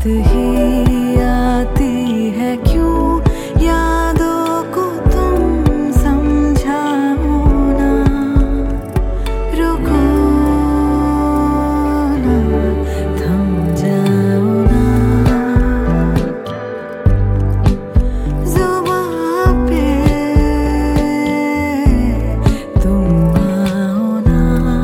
रात ही आती है क्यों यादों को तुम समझाओ ना, रुको ना, थम जाओ ना, जुबां पे तुम आओ ना।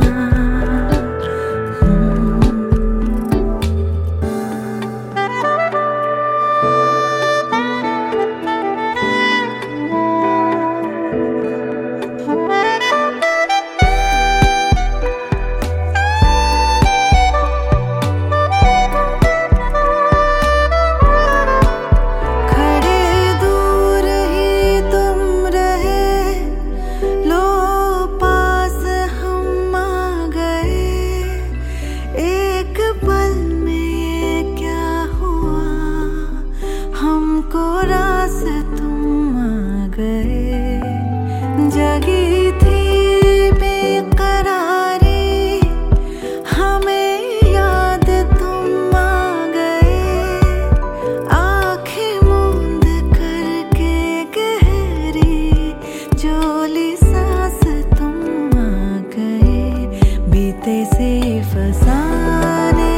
जगी थी बेकरारी, हमें याद तुम आ गए, आँखें मूंद करके गहरी जोली सांस तुम आ गए, बीते से फसाने